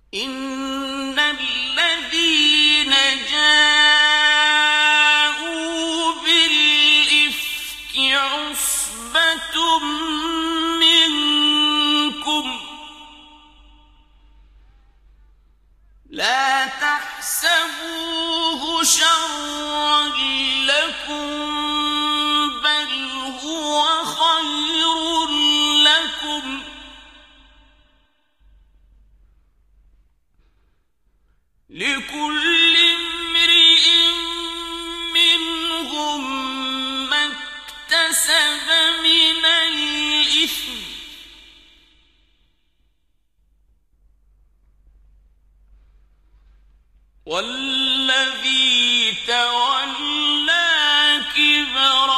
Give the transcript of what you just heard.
إن الذين جاءوا بالإفك عصبة منكم لا تحسبوه شرا لكم بل هو خير لكم لكل امرئ منهم ما اكتسب من الإثم والذي تولى كبره